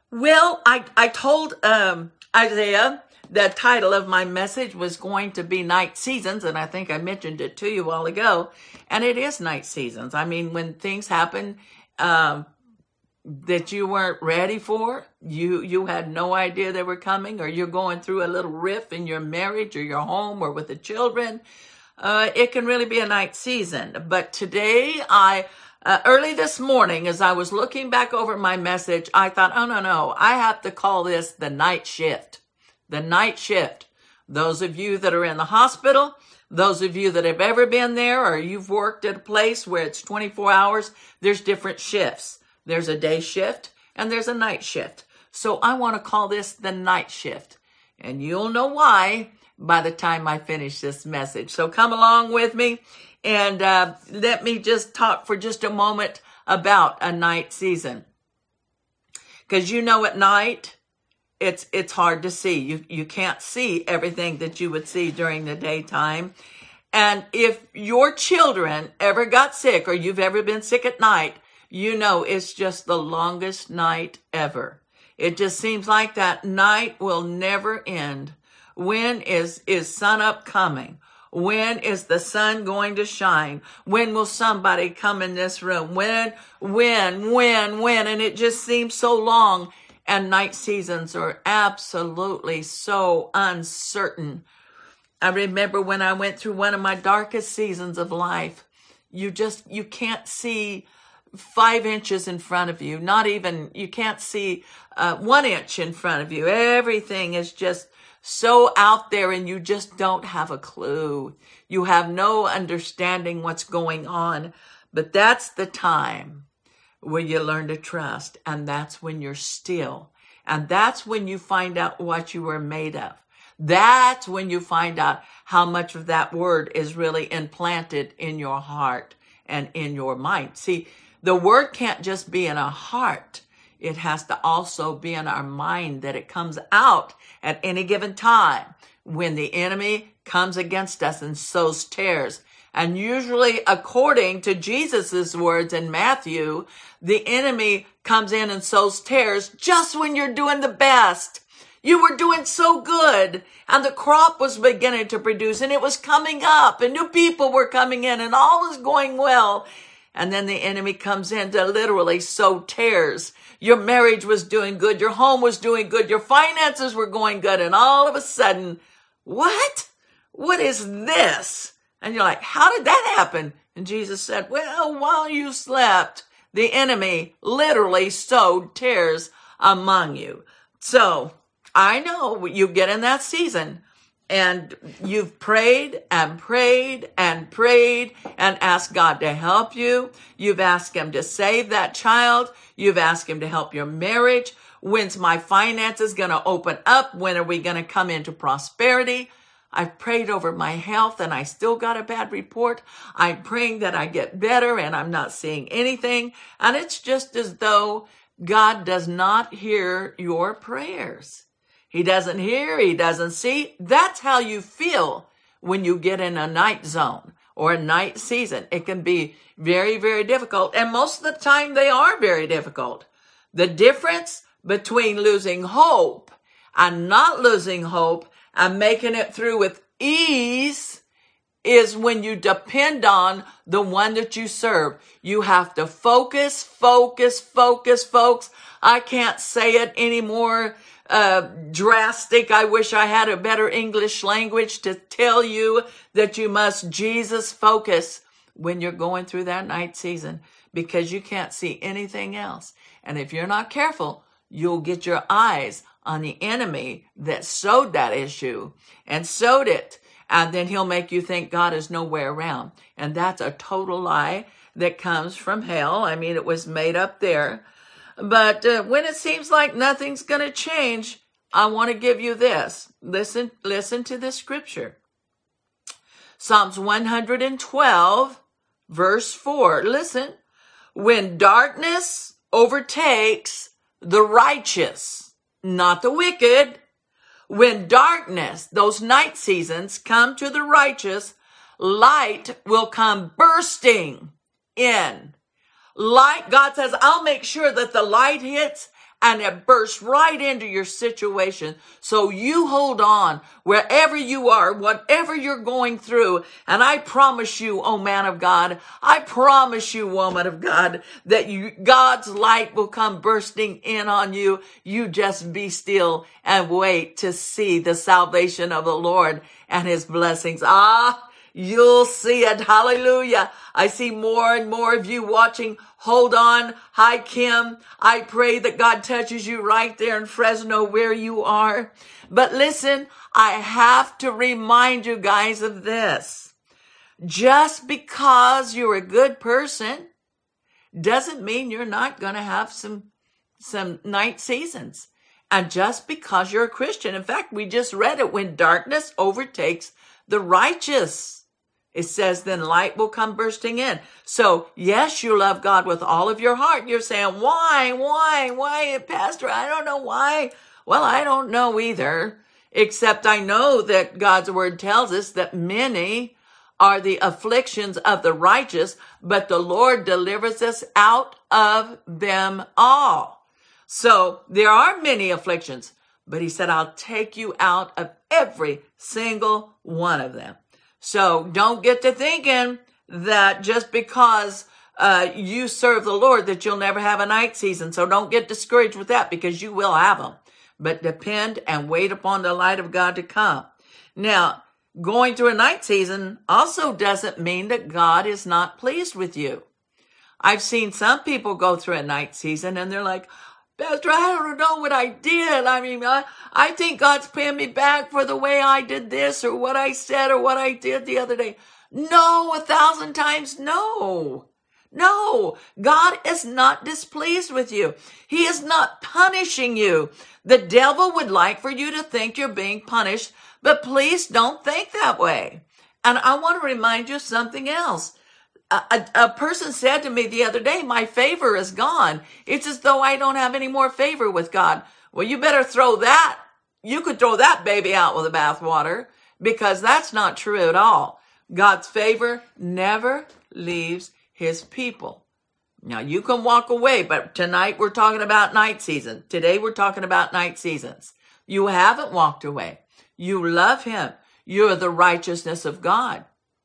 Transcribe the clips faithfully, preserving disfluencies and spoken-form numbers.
Well, I, I told um, Isaiah the title of my message was going to be Night Seasons, and I think I mentioned it to you a while ago. And it is night seasons. I mean, when things happen um, that you weren't ready for, you you had no idea they were coming, or you're going through a little rift in your marriage or your home or with the children, uh, it can really be a night season. But today, I uh, early this morning, as I was looking back over my message, I thought, oh, no, no, I have to call this the night shift. The night shift. Those of you that are in the hospital, those of you that have ever been there, or you've worked at a place where it's twenty-four hours, there's different shifts. There's a day shift and there's a night shift. So I want to call this the night shift. And you'll know why by the time I finish this message. So come along with me and uh, let me just talk for just a moment about a night season. Because you know at night, it's it's hard to see. You you can't see everything that you would see during the daytime. And if your children ever got sick or you've ever been sick at night, you know it's just the longest night ever. It just seems like that night will never end. When is, is sun up coming? When is the sun going to shine? When will somebody come in this room? When, when, when, when? And it just seems so long. And night seasons are absolutely so uncertain. I remember when I went through one of my darkest seasons of life, you just, you can't see five inches in front of you. Not even, you can't see uh, one inch in front of you. Everything is just so out there and you just don't have a clue. You have no understanding what's going on. But that's the time where you learn to trust. And that's when you're still. And that's when you find out what you were made of. That's when you find out how much of that word is really implanted in your heart and in your mind. See, the word can't just be in our heart. It has to also be in our mind, that it comes out at any given time when the enemy comes against us and sows tares. And usually, according to Jesus's words in Matthew, the enemy comes in and sows tares just when you're doing the best. You were doing so good and the crop was beginning to produce and it was coming up and new people were coming in and all was going well. And then the enemy comes in to literally sow tares. Your marriage was doing good. Your home was doing good. Your finances were going good. And all of a sudden, what? What is this? And you're like, how did that happen? And Jesus said, well, while you slept, the enemy literally sowed tares among you. So I know you get in that season and you've prayed and prayed and prayed and asked God to help you. You've asked him to save that child. You've asked him to help your marriage. When's my finances going to open up? When are we going to come into prosperity? I've prayed over my health and I still got a bad report. I'm praying that I get better and I'm not seeing anything. And it's just as though God does not hear your prayers. He doesn't hear, he doesn't see. That's how you feel when you get in a night zone or a night season. It can be very, very difficult. And most of the time they are very difficult. The difference between losing hope and not losing hope and making it through with ease is when you depend on the one that you serve. You have to focus, focus, focus, folks. I can't say it anymore. Uh, drastic. I wish I had a better English language to tell you that you must Jesus focus when you're going through that night season, because you can't see anything else. And if you're not careful, you'll get your eyes on the enemy that sowed that issue and sowed it. And then he'll make you think God is nowhere around. And that's a total lie that comes from hell. I mean, it was made up there. But uh, when it seems like nothing's going to change, I want to give you this. Listen, listen to this scripture. Psalms one hundred twelve, verse four. Listen. When darkness overtakes the righteous, not the wicked, when darkness, those night seasons, come to the righteous, light will come bursting in. Light, God says, I'll make sure that the light hits and it bursts right into your situation. So you hold on wherever you are, whatever you're going through. And I promise you, oh man of God, I promise you, woman of God, that you, God's light will come bursting in on you. You just be still and wait to see the salvation of the Lord and his blessings. Ah, you'll see it. Hallelujah. I see more and more of you watching. Hold on. Hi, Kim. I pray that God touches you right there in Fresno where you are. But listen, I have to remind you guys of this. Just because you're a good person doesn't mean you're not going to have some, some night seasons. And just because you're a Christian, in fact, we just read it, when darkness overtakes the righteous, it says, then light will come bursting in. So yes, you love God with all of your heart. You're saying, why, why, why, Pastor? I don't know why. Well, I don't know either, except I know that God's word tells us that many are the afflictions of the righteous, but the Lord delivers us out of them all. So there are many afflictions, but he said, I'll take you out of every single one of them. So don't get to thinking that just because uh, you serve the Lord that you'll never have a night season. So don't get discouraged with that, because you will have them. But depend and wait upon the light of God to come. Now, going through a night season also doesn't mean that God is not pleased with you. I've seen some people go through a night season and they're like, Pastor, I don't know what I did. I mean, I, I think God's paying me back for the way I did this or what I said or what I did the other day. No, a thousand times no. No, God is not displeased with you. He is not punishing you. The devil would like for you to think you're being punished, but please don't think that way. And I want to remind you of something else. A, a, a person said to me the other day, my favor is gone. It's as though I don't have any more favor with God. Well, you better throw that. You could throw that baby out with the bathwater, because that's not true at all. God's favor never leaves his people. Now, you can walk away, but tonight we're talking about night season. Today we're talking about night seasons. You haven't walked away. You love him. You're the righteousness of God.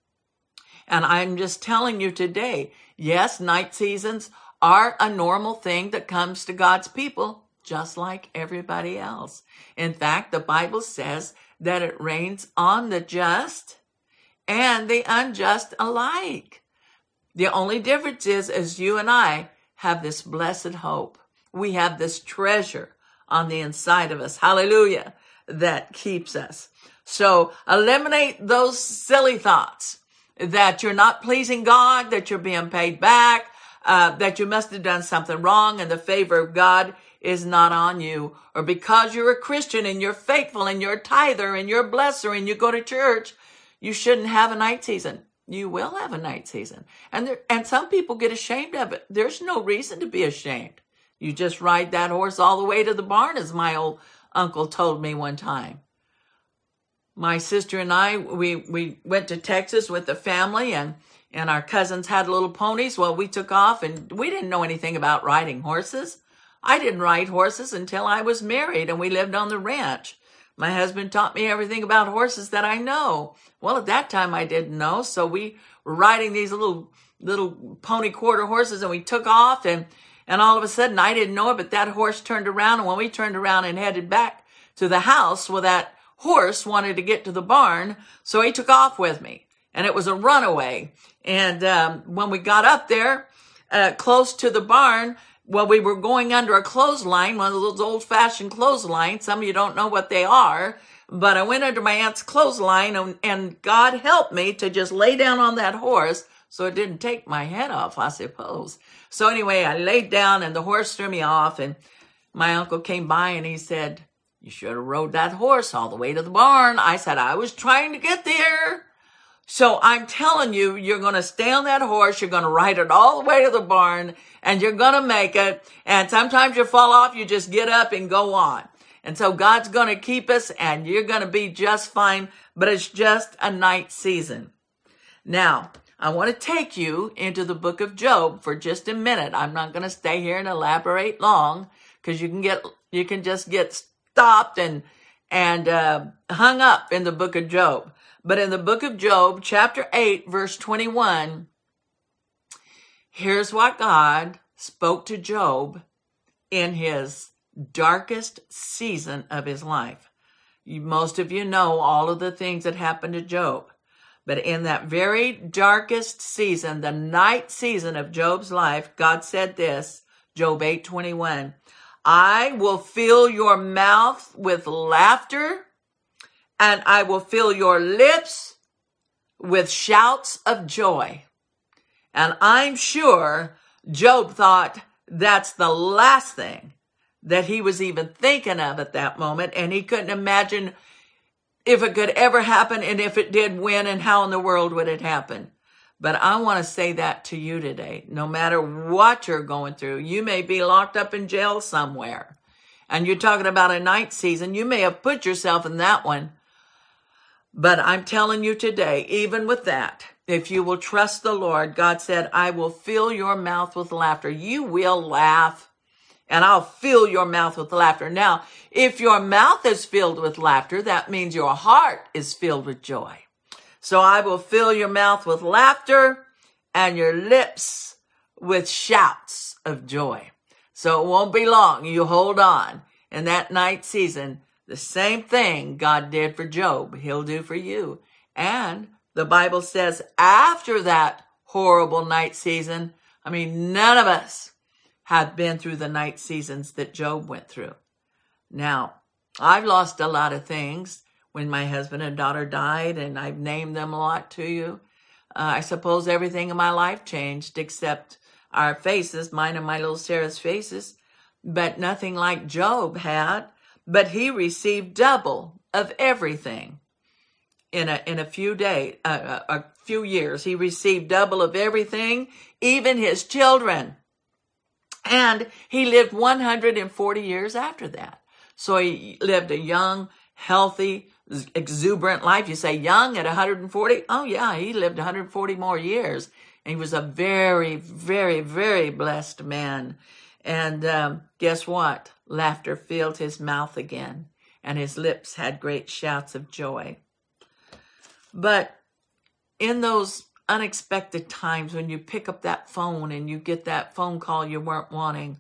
And I'm just telling you today, yes, night seasons are a normal thing that comes to God's people, just like everybody else. In fact, the Bible says that it rains on the just and the unjust alike. The only difference is, is you and I have this blessed hope. We have this treasure on the inside of us. Hallelujah. That keeps us. So eliminate those silly thoughts that you're not pleasing God, that you're being paid back, uh, that you must have done something wrong and the favor of God is not on you. Or because you're a Christian and you're faithful and you're a tither and you're a blesser and you go to church, you shouldn't have a night season. You will have a night season. And there, and some people get ashamed of it. There's no reason to be ashamed. You just ride that horse all the way to the barn, as my old uncle told me one time. My sister and I, we, we went to Texas with the family, and, and our cousins had little ponies. Well, we took off, and we didn't know anything about riding horses. I didn't ride horses until I was married, and we lived on the ranch. My husband taught me everything about horses that I know. Well, at that time I didn't know, so we were riding these little little pony quarter horses, and we took off, and, and all of a sudden, I didn't know it, but that horse turned around, and when we turned around and headed back to the house, well, that horse wanted to get to the barn, so he took off with me, and it was a runaway. And um, when we got up there, uh, close to the barn, well, we were going under a clothesline, one of those old-fashioned clotheslines. Some of you don't know what they are, but I went under my aunt's clothesline, and, and God helped me to just lay down on that horse so it didn't take my head off, I suppose. So anyway, I laid down, and the horse threw me off, and my uncle came by, and he said, you should have rode that horse all the way to the barn. I said, I was trying to get there. So I'm telling you, you're going to stay on that horse. You're going to ride it all the way to the barn, and you're going to make it. And sometimes you fall off, you just get up and go on. And so God's going to keep us, and you're going to be just fine, but it's just a night season. Now, I want to take you into the book of Job for just a minute. I'm not going to stay here and elaborate long, because you can get you can just get stopped and and uh, hung up in the book of Job. But in the book of Job, chapter eight, verse twenty-one, here's what God spoke to Job in his darkest season of his life. You, most of you know all of the things that happened to Job. But in that very darkest season, the night season of Job's life, God said this, Job eight twenty-one, I will fill your mouth with laughter, and I will fill your lips with shouts of joy. And I'm sure Job thought that's the last thing that he was even thinking of at that moment, and he couldn't imagine if it could ever happen, and if it did, when and how in the world would it happen. But I want to say that to you today. No matter what you're going through, you may be locked up in jail somewhere, and you're talking about a night season. You may have put yourself in that one. But I'm telling you today, even with that, if you will trust the Lord, God said, I will fill your mouth with laughter. You will laugh, and I'll fill your mouth with laughter. Now, if your mouth is filled with laughter, that means your heart is filled with joy. So I will fill your mouth with laughter and your lips with shouts of joy. So it won't be long. You hold on. In that night season, the same thing God did for Job, he'll do for you. And the Bible says after that horrible night season, I mean, none of us have been through the night seasons that Job went through. Now, I've lost a lot of things when my husband and daughter died, and I've named them a lot to you. Uh, I suppose everything in my life changed except our faces, mine and my little Sarah's faces, but nothing like Job had. But he received double of everything in a in a few days, uh, a, a few years. He received double of everything, even his children. And he lived one hundred forty years after that. So he lived a young, healthy, exuberant life. You say young at one hundred forty? Oh yeah, he lived one hundred forty more years. And he was a very, very, very blessed man. And um, guess what? Laughter filled his mouth again, and his lips had great shouts of joy. But in those unexpected times when you pick up that phone and you get that phone call you weren't wanting,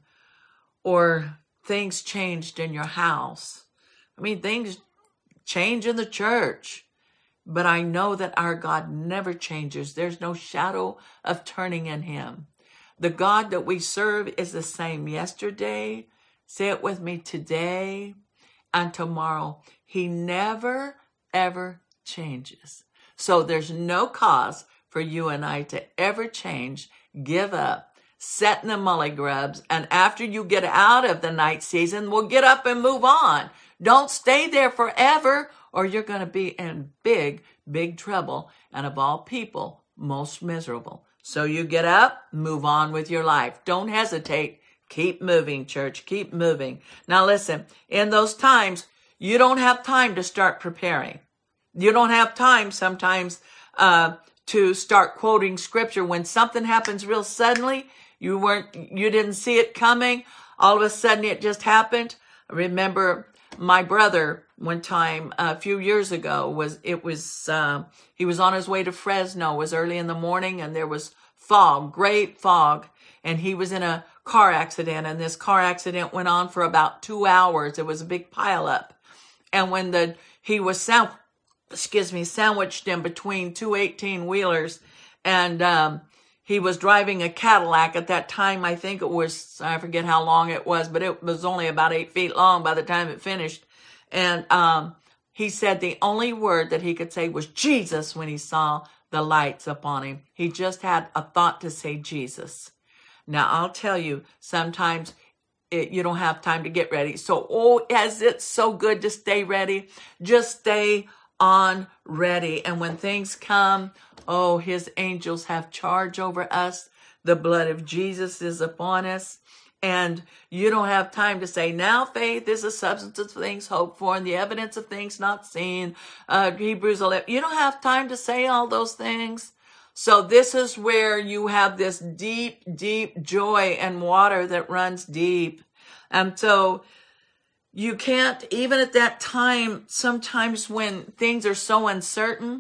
or things changed in your house. I mean, things change in the church, but I know that our God never changes. There's no shadow of turning in him. The God that we serve is the same yesterday, say it with me, today and tomorrow. He never, ever changes. So there's no cause for you and I to ever change, give up, set in the mully grubs, and after you get out of the night season, we'll get up and move on. Don't stay there forever, or you're going to be in big, big trouble, and of all people, most miserable. So you get up, move on with your life. Don't hesitate. Keep moving, church. Keep moving. Now listen, in those times, you don't have time to start preparing. You don't have time sometimes uh, to start quoting scripture. When something happens real suddenly, you weren't, you didn't see it coming. All of a sudden it just happened. I remember my brother one time a few years ago was, it was, uh, he was on his way to Fresno. It was early in the morning and there was fog, great fog. And he was in a car accident, and this car accident went on for about two hours. It was a big pileup. And when the, he was sound, excuse me, sandwiched in between two eighteen-wheelers, and um, he was driving a Cadillac at that time. I think it was, I forget how long it was, but it was only about eight feet long by the time it finished. And um, he said the only word that he could say was Jesus when he saw the lights upon him. He just had a thought to say Jesus. Now, I'll tell you, sometimes it, you don't have time to get ready. So, oh, as it's so good to stay ready, just stay on ready. And when things come, oh, his angels have charge over us. The blood of Jesus is upon us. And you don't have time to say, now faith is the substance of things hoped for and the evidence of things not seen. Uh, Hebrews eleven. You don't have time to say all those things. So this is where you have this deep, deep joy and water that runs deep. And so you can't, even at that time, sometimes when things are so uncertain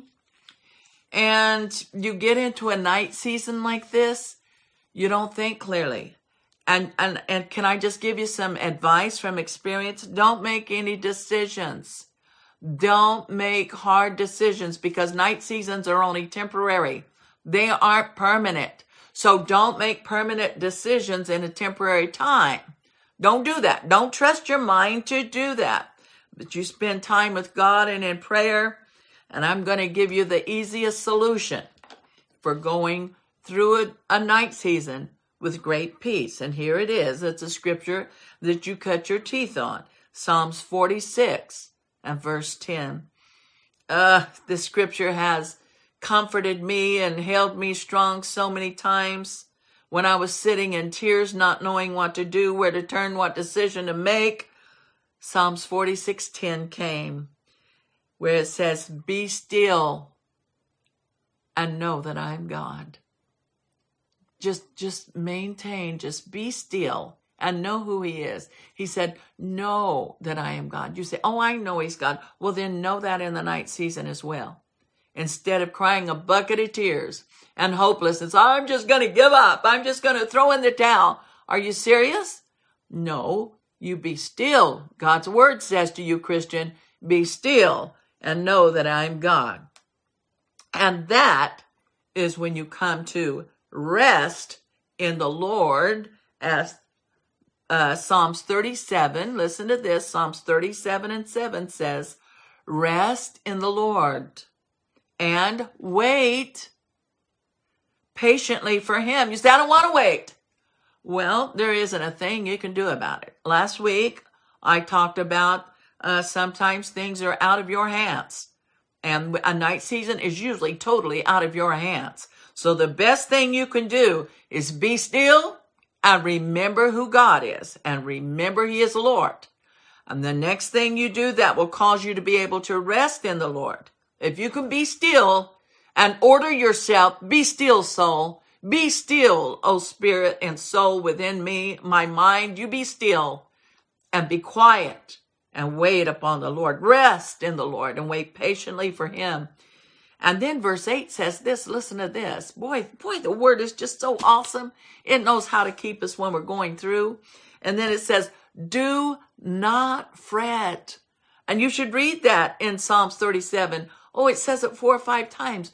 and you get into a night season like this, you don't think clearly. And, and, and can I just give you some advice from experience? Don't make any decisions. Don't make hard decisions, because night seasons are only temporary. They aren't permanent. So don't make permanent decisions in a temporary time. Don't do that. Don't trust your mind to do that. But you spend time with God and in prayer, and I'm going to give you the easiest solution for going through a, a night season with great peace. And here it is. It's a scripture that you cut your teeth on. Psalms forty-six and verse ten. Uh, this scripture has comforted me and held me strong so many times when I was sitting in tears, not knowing what to do, where to turn, what decision to make. Psalms forty-six ten came, where it says, "Be still and know that I am God." Just, just maintain, just be still and know who he is. He said, know that I am God. You say, oh, I know he's God. Well, then know that in the night season as well. Instead of crying a bucket of tears and hopelessness, I'm just going to give up. I'm just going to throw in the towel. Are you serious? No, you be still. God's word says to you, Christian, be still and know that I'm God. And that is when you come to rest in the Lord, as uh, Psalms thirty-seven, listen to this, Psalms thirty-seven and seven says, rest in the Lord and wait patiently for him. You say, I don't want to wait. Well, there isn't a thing you can do about it. Last week, I talked about uh, sometimes things are out of your hands. And a night season is usually totally out of your hands. So the best thing you can do is be still and remember who God is, and remember he is Lord. And the next thing you do that will cause you to be able to rest in the Lord. If you can be still and order yourself, be still, soul. Be still, O spirit and soul within me, my mind. You be still and be quiet and wait upon the Lord. Rest in the Lord and wait patiently for him. And then verse eight says this, listen to this. Boy, boy, the word is just so awesome. It knows how to keep us when we're going through. And then it says, do not fret. And you should read that in Psalms thirty-seven. Oh, it says it four or five times.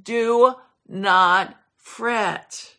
Do not fret.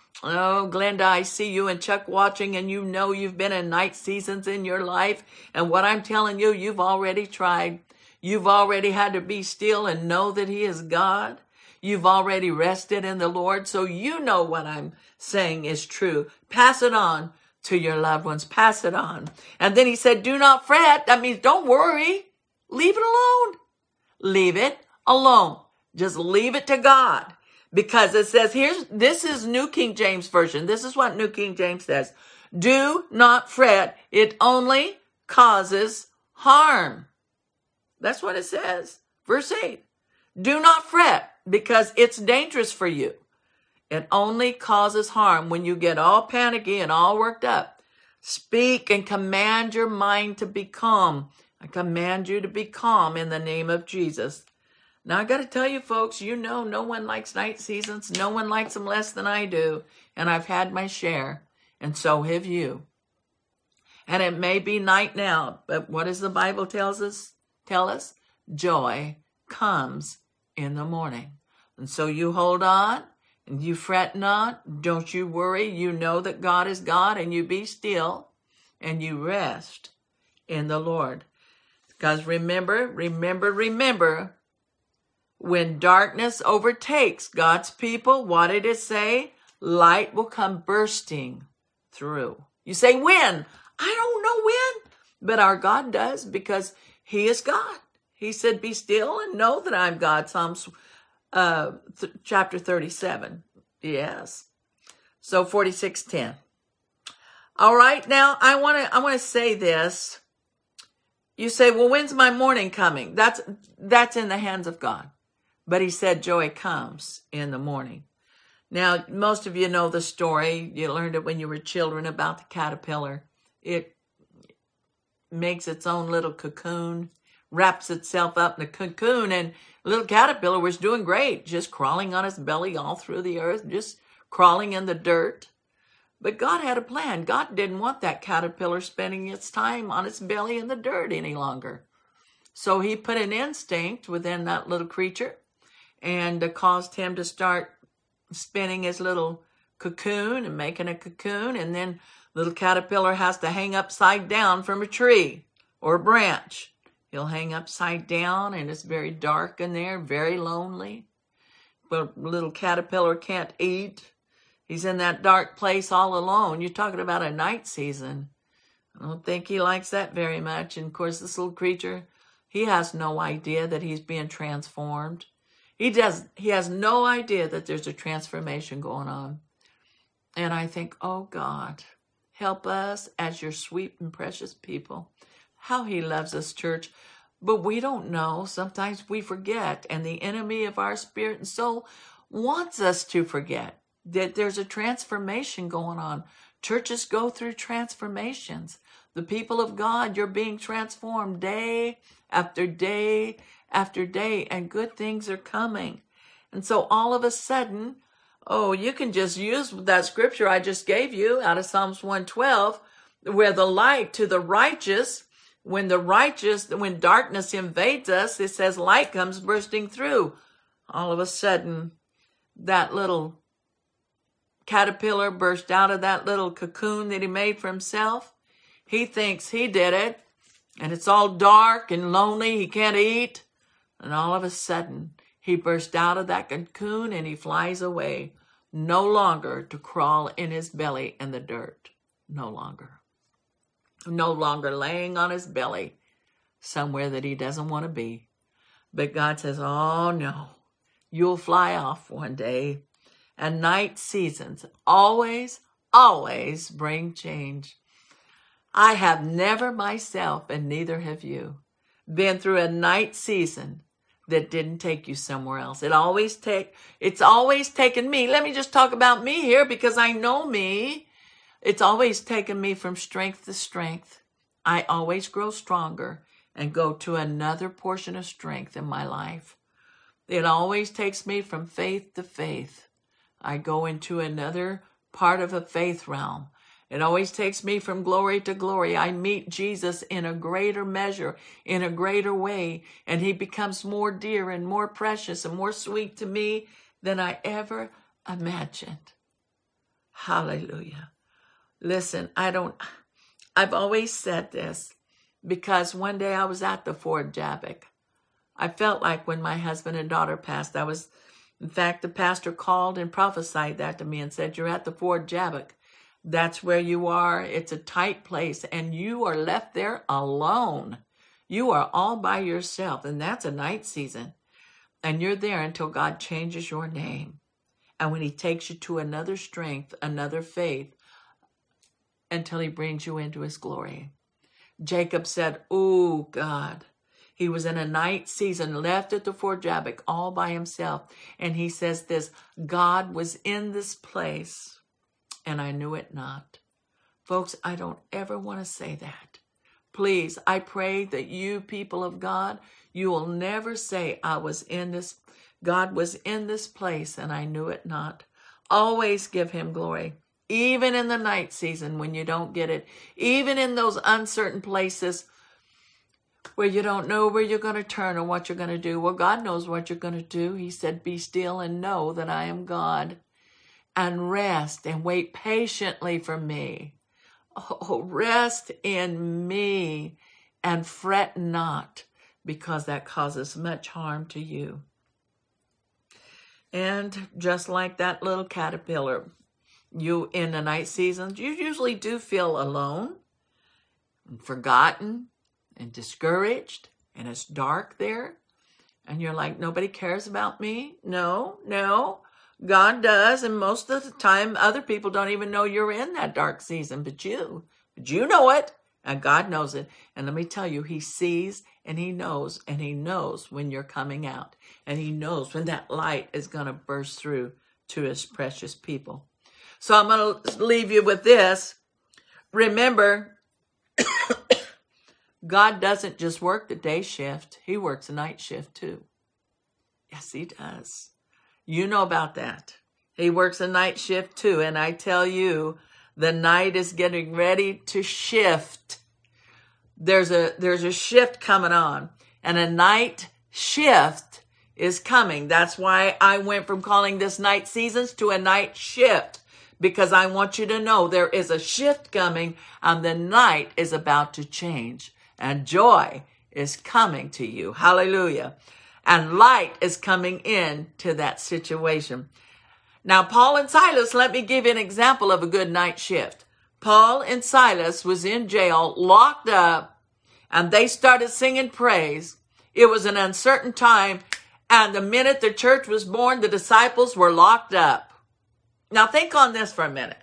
Oh, Glenda, I see you and Chuck watching, and you know you've been in night seasons in your life. And what I'm telling you, you've already tried. You've already had to be still and know that he is God. You've already rested in the Lord. So you know what I'm saying is true. Pass it on to your loved ones. Pass it on. And then he said, do not fret. That means don't worry. Leave it alone. Leave it alone. Just leave it to God. Because it says, here's, this is New King James Version. This is what New King James says. Do not fret. It only causes harm. That's what it says. Verse eight. Do not fret, because it's dangerous for you. It only causes harm when you get all panicky and all worked up. Speak and command your mind to be calm. I command you to be calm in the name of Jesus. Now, I got to tell you, folks, you know no one likes night seasons. No one likes them less than I do. And I've had my share, and so have you. And it may be night now, but what does the Bible tells us? Tell us? Joy comes in the morning. And so you hold on, and you fret not. Don't you worry. You know that God is God, and you be still, and you rest in the Lord. Because remember, remember, remember, when darkness overtakes God's people, what did it say? Light will come bursting through. You say, when? I don't know when, but our God does, because he is God. He said, be still and know that I'm God. Psalms uh, th- chapter thirty-seven. Yes. So forty-six ten. All right. Now I want to, I want to say this. You say, well, when's my morning coming? That's, that's in the hands of God. But he said, joy comes in the morning. Now, most of you know the story. You learned it when you were children about the caterpillar. It makes its own little cocoon, wraps itself up in a cocoon, and little caterpillar was doing great, just crawling on its belly all through the earth, just crawling in the dirt. But God had a plan. God didn't want that caterpillar spending its time on its belly in the dirt any longer. So he put an instinct within that little creature and uh, caused him to start spinning his little cocoon and making a cocoon. And then little caterpillar has to hang upside down from a tree or a branch. He'll hang upside down, and it's very dark in there, very lonely. But little caterpillar can't eat. He's in that dark place all alone. You're talking about a night season. I don't think he likes that very much. And of course, this little creature, he has no idea that he's being transformed. He does. He has no idea that there's a transformation going on. And I think, oh God, help us as your sweet and precious people. How he loves us, church. But we don't know. Sometimes we forget. And the enemy of our spirit and soul wants us to forget that there's a transformation going on. Churches go through transformations. The people of God, you're being transformed day after day after day, and good things are coming. And so all of a sudden, oh, you can just use that scripture I just gave you out of Psalms one twelve, where the light to the righteous, when the righteous, when darkness invades us, it says light comes bursting through. All of a sudden, that little caterpillar burst out of that little cocoon that he made for himself. He thinks he did it, and it's all dark and lonely. He can't eat. And all of a sudden, he burst out of that cocoon and he flies away, no longer to crawl in his belly in the dirt. No longer. No longer laying on his belly somewhere that he doesn't want to be. But God says, oh no, you'll fly off one day. And night seasons always, always bring change. I have never myself, and neither have you, been through a night season that didn't take you somewhere else. It always take, it's always taken me. Let me just talk about me here because I know me. It's always taken me from strength to strength. I always grow stronger and go to another portion of strength in my life. It always takes me from faith to faith. I go into another part of a faith realm. It always takes me from glory to glory. I meet Jesus in a greater measure, in a greater way, and he becomes more dear and more precious and more sweet to me than I ever imagined. Hallelujah. Listen, I don't, I've always said this because one day I was at the Fort Jabbok. I felt like when my husband and daughter passed, I was, in fact, the pastor called and prophesied that to me and said, you're at the Fort Jabbok. That's where you are. It's a tight place, and you are left there alone. You are all by yourself, and that's a night season. And you're there until God changes your name. And when he takes you to another strength, another faith, until he brings you into his glory. Jacob said, oh, God. He was in a night season, left at the Fort Jabbok all by himself. And he says this, God was in this place, and I knew it not. Folks, I don't ever want to say that. Please, I pray that you people of God, you will never say I was in this, God was in this place and I knew it not. Always give him glory. Even in the night season when you don't get it. Even in those uncertain places where you don't know where you're going to turn or what you're going to do. Well, God knows what you're going to do. He said, be still and know that I am God. And rest and wait patiently for me. Oh, rest in me and fret not, because that causes much harm to you. And just like that little caterpillar, you in the night seasons, you usually do feel alone and forgotten and discouraged, and it's dark there. And you're like, nobody cares about me? No, no. God does, and most of the time, other people don't even know you're in that dark season, but you. But you know it, and God knows it. And let me tell you, he sees, and he knows, and he knows when you're coming out. And he knows when that light is going to burst through to his precious people. So I'm going to leave you with this. Remember, God doesn't just work the day shift. He works the night shift too. Yes, he does. You know about that. He works a night shift too. And I tell you, the night is getting ready to shift. There's a, there's a shift coming on, and a night shift is coming. That's why I went from calling this night seasons to a night shift, because I want you to know there is a shift coming, and the night is about to change, and joy is coming to you. Hallelujah. And light is coming in to that situation. Now, Paul and Silas, let me give you an example of a good night shift. Paul and Silas was in jail, locked up, and they started singing praise. It was an uncertain time, and the minute the church was born, the disciples were locked up. Now, think on this for a minute.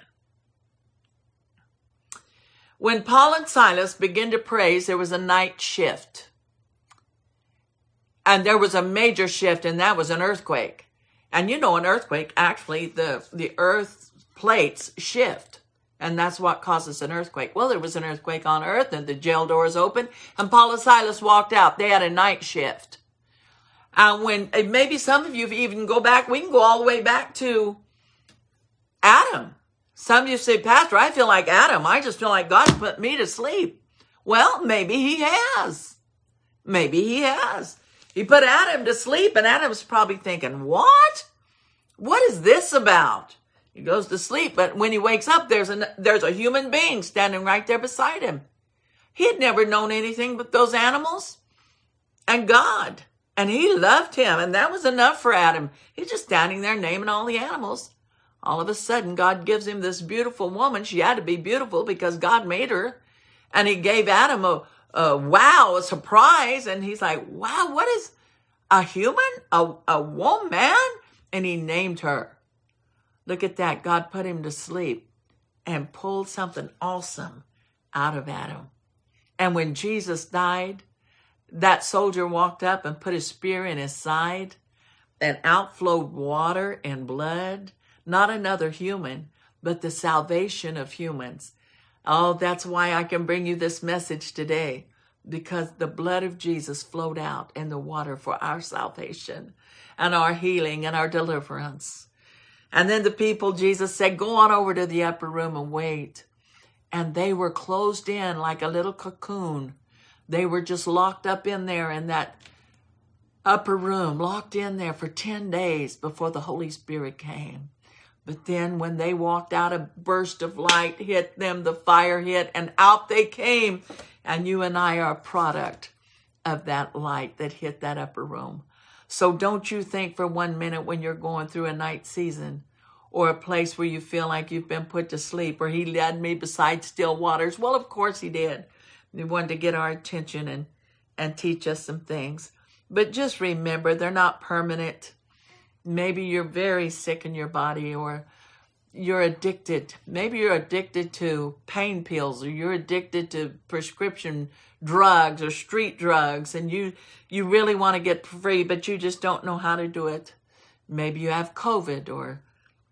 When Paul and Silas began to praise, there was a night shift. And there was a major shift, and that was an earthquake. And you know, an earthquake, actually, the, the earth plates shift. And that's what causes an earthquake. Well, there was an earthquake on earth, and the jail doors opened, and Paul and Silas walked out. They had a night shift. And when, maybe some of you even go back, we can go all the way back to Adam. Some of you say, Pastor, I feel like Adam. I just feel like God put me to sleep. Well, maybe he has. Maybe he has. He put Adam to sleep, and Adam's probably thinking, what? What is this about? He goes to sleep, but when he wakes up, there's a, there's a human being standing right there beside him. He had never known anything but those animals and God, and he loved him, and that was enough for Adam. He's just standing there naming all the animals. All of a sudden, God gives him this beautiful woman. She had to be beautiful because God made her, and he gave Adam a, a wow, a surprise, and he's like, wow, what is a human, a, a woman? And he named her. Look at that. God put him to sleep and pulled something awesome out of Adam. And when Jesus died, that soldier walked up and put his spear in his side, and outflowed water and blood. Not another human, but the salvation of humans. Oh, that's why I can bring you this message today, because the blood of Jesus flowed out in the water for our salvation and our healing and our deliverance. And then the people, Jesus said, go on over to the upper room and wait. And they were closed in like a little cocoon. They were just locked up in there in that upper room, locked in there for ten days before the Holy Spirit came. But then when they walked out, a burst of light hit them, the fire hit, and out they came. And you and I are a product of that light that hit that upper room. So don't you think for one minute when you're going through a night season or a place where you feel like you've been put to sleep, or he led me beside still waters. Well, of course he did. He wanted to get our attention and, and teach us some things. But just remember, they're not permanent. Maybe you're very sick in your body, or you're addicted. Maybe you're addicted to pain pills, or you're addicted to prescription drugs or street drugs, and you, you really want to get free, but you just don't know how to do it. Maybe you have COVID or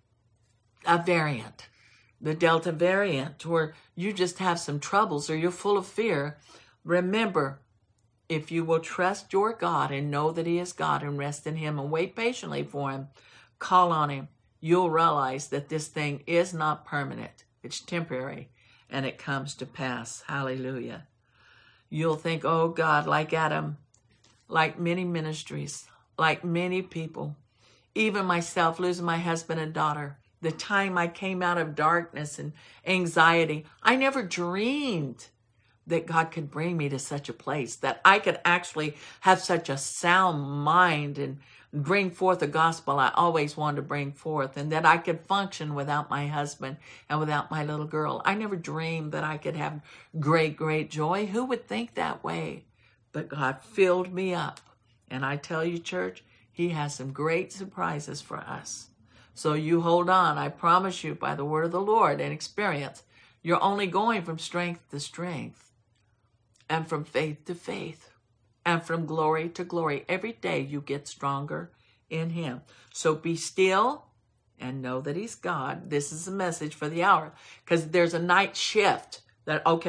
a variant, the Delta variant, or you just have some troubles, or you're full of fear. Remember, if you will trust your God and know that he is God and rest in him and wait patiently for him, call on him, you'll realize that this thing is not permanent. It's temporary, and it comes to pass. Hallelujah. You'll think, oh God, like Adam, like many ministries, like many people, even myself losing my husband and daughter, the time I came out of darkness and anxiety, I never dreamed that God could bring me to such a place, that I could actually have such a sound mind and bring forth the gospel I always wanted to bring forth, and that I could function without my husband and without my little girl. I never dreamed that I could have great, great joy. Who would think that way? But God filled me up. And I tell you, church, he has some great surprises for us. So you hold on. I promise you, by the word of the Lord and experience, you're only going from strength to strength, and from faith to faith, and from glory to glory. Every day you get stronger in him. So be still and know that he's God. This is a message for the hour, because there's a night shift that, okay,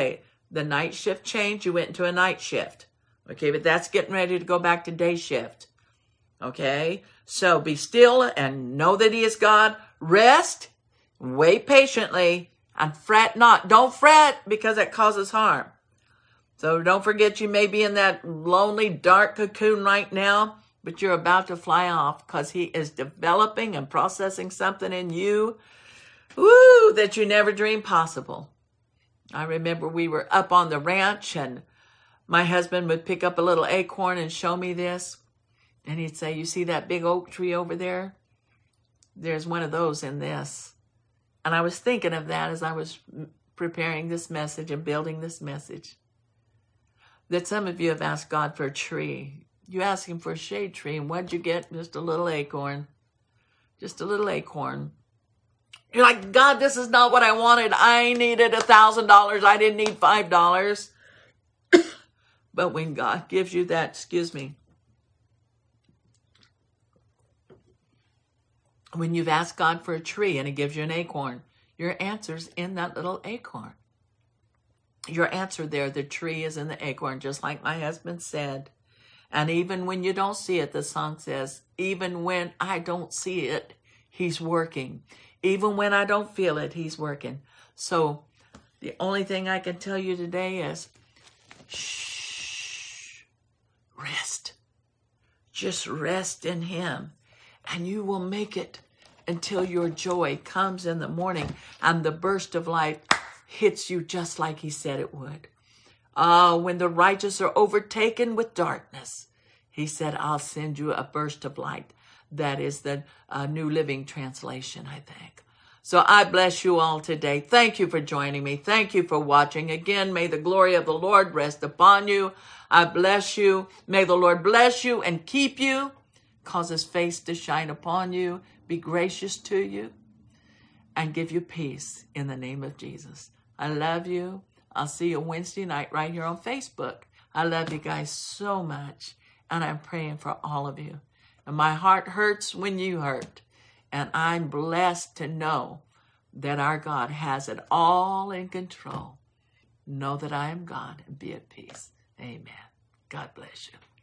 The night shift changed. You went into a night shift. Okay, but that's getting ready to go back to day shift. Okay, so be still and know that he is God. Rest, wait patiently, and fret not. Don't fret because it causes harm. So don't forget you may be in that lonely, dark cocoon right now, but you're about to fly off because he is developing and processing something in you, woo, that you never dreamed possible. I remember we were up on the ranch and my husband would pick up a little acorn and show me this. And he'd say, you see that big oak tree over there? There's one of those in this. And I was thinking of that as I was preparing this message and building this message. That some of you have asked God for a tree. You asked him for a shade tree, and what'd you get? Just a little acorn. Just a little acorn. You're like, God, this is not what I wanted. I needed a thousand dollars. I didn't need five dollars. But when God gives you that, excuse me, when you've asked God for a tree and he gives you an acorn, your answer's in that little acorn. Your answer there, the tree is in the acorn, just like my husband said. And even when you don't see it, the song says, even when I don't see it, he's working. Even when I don't feel it, he's working. So the only thing I can tell you today is, shh, rest. Just rest in him. And you will make it until your joy comes in the morning and the burst of life hits you just like he said it would. Ah, uh, when the righteous are overtaken with darkness, he said, I'll send you a burst of light. That is the uh, New Living Translation, I think. So I bless you all today. Thank you for joining me. Thank you for watching. Again, may the glory of the Lord rest upon you. I bless you. May the Lord bless you and keep you. Cause his face to shine upon you. Be gracious to you. And give you peace in the name of Jesus. I love you. I'll see you Wednesday night right here on Facebook. I love you guys so much. And I'm praying for all of you. And my heart hurts when you hurt. And I'm blessed to know that our God has it all in control. Know that I am God and be at peace. Amen. God bless you.